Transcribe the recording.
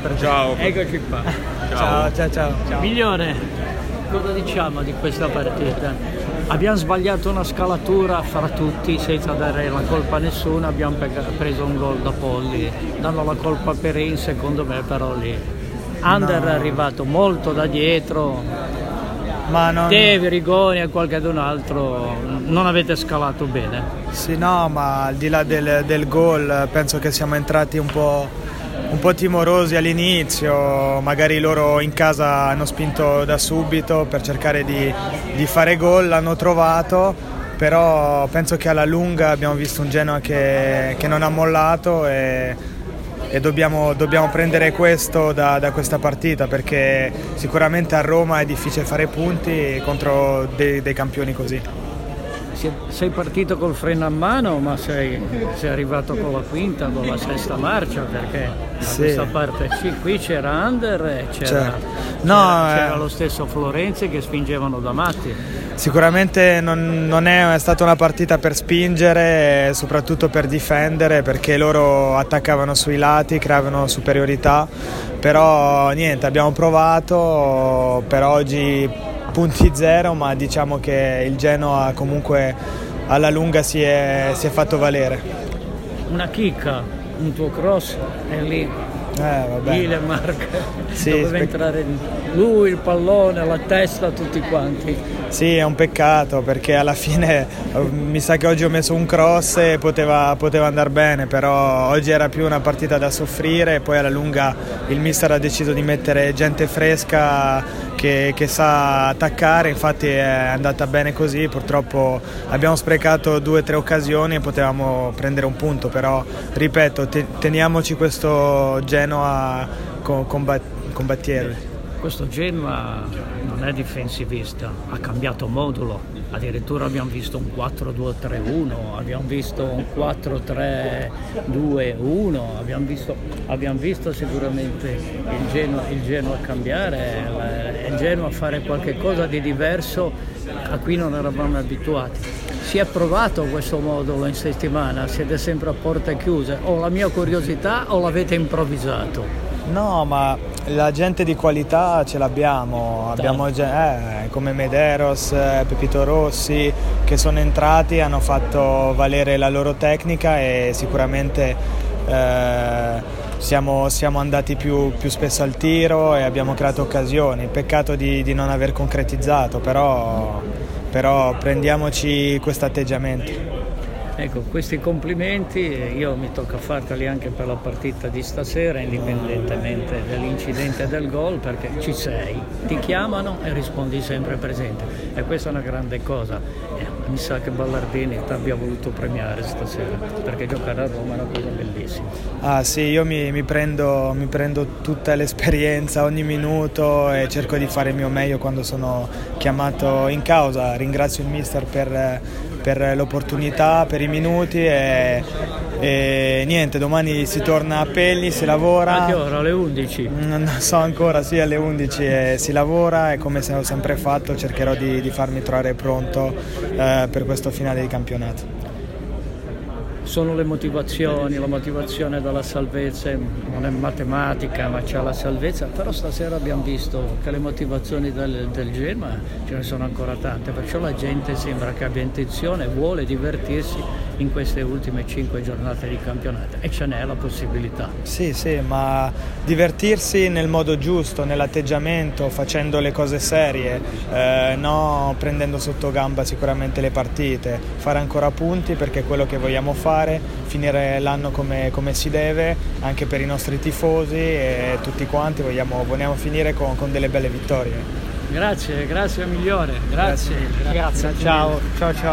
per te. Ciao. Eccoci qua. Ciao. Migliore, cosa diciamo di questa partita? Abbiamo sbagliato una scalatura fra tutti senza dare la colpa a nessuno, abbiamo preso un gol da Polli, danno la colpa a Perin secondo me, però lì Under è arrivato molto da dietro, te, Rigoni e qualcun altro non avete scalato bene. Sì, no, ma al di là del gol penso che siamo entrati un po' timorosi all'inizio, magari loro in casa hanno spinto da subito per cercare di fare gol, l'hanno trovato, però penso che alla lunga abbiamo visto un Genoa che non ha mollato e dobbiamo prendere questo da questa partita, perché sicuramente a Roma è difficile fare punti contro dei campioni così. Sei partito col freno a mano, ma sei arrivato con la quinta, con la sesta marcia, perché da questa parte qui c'era Under e c'era lo stesso Florenzi che spingevano da matti. Sicuramente non è stata una partita per spingere, soprattutto per difendere, perché loro attaccavano sui lati, creavano superiorità, però niente, abbiamo provato. Per oggi punti zero, ma diciamo che il Genoa comunque alla lunga si è fatto valere. Una chicca, un tuo cross è lì, Mark, doveva entrare lui, il pallone, la testa, tutti quanti. Sì, è un peccato, perché alla fine mi sa che oggi ho messo un cross e poteva andare bene, però oggi era più una partita da soffrire, e poi alla lunga il mister ha deciso di mettere gente fresca che sa attaccare, infatti è andata bene così. Purtroppo abbiamo sprecato 2 o 3 occasioni e potevamo prendere un punto, però ripeto, teniamoci questo Genoa combattiere. Questo Genoa non è difensivista, ha cambiato modulo, addirittura abbiamo visto un 4-2-3-1, abbiamo visto un 4-3-2-1, abbiamo visto sicuramente il Genoa cambiare, il Genoa fare qualche cosa di diverso a cui non eravamo abituati. Si è provato questo modulo in settimana? Siete sempre a porte chiuse? O la mia curiosità o l'avete improvvisato? No, ma la gente di qualità ce l'abbiamo, abbiamo come Medeiros, Pepito Rossi, che sono entrati, hanno fatto valere la loro tecnica e sicuramente siamo andati più spesso al tiro e abbiamo creato occasioni. Peccato di non aver concretizzato, però prendiamoci questo atteggiamento. Ecco, questi complimenti io mi tocca farteli anche per la partita di stasera, indipendentemente dall'incidente del gol, perché ci sei, ti chiamano e rispondi sempre presente, e questa è una grande cosa. Mi sa che Ballardini ti abbia voluto premiare stasera, perché giocare a Roma è una cosa bellissima. Ah sì, io mi prendo tutta l'esperienza, ogni minuto, e cerco di fare il mio meglio quando sono chiamato in causa. Ringrazio il mister per l'opportunità, per i minuti e niente, domani si torna a Pegli, si lavora. A che ora? Alle 11? Non so ancora, sì, alle 11 si lavora, e come ho sempre fatto cercherò di farmi trovare pronto per questo finale di campionato. Sono le motivazioni, la motivazione dalla salvezza non è matematica, ma c'è la salvezza, però stasera abbiamo visto che le motivazioni del Genoa ce ne sono ancora tante, perciò la gente sembra che abbia intenzione, vuole divertirsi in queste ultime 5 giornate di campionato, e ce n'è la possibilità. Sì, ma divertirsi nel modo giusto, nell'atteggiamento, facendo le cose serie, no prendendo sotto gamba sicuramente le partite, fare ancora punti, perché è quello che vogliamo fare, finire l'anno come si deve, anche per i nostri tifosi, e tutti quanti vogliamo finire con delle belle vittorie. Grazie migliore, grazie. Ciao.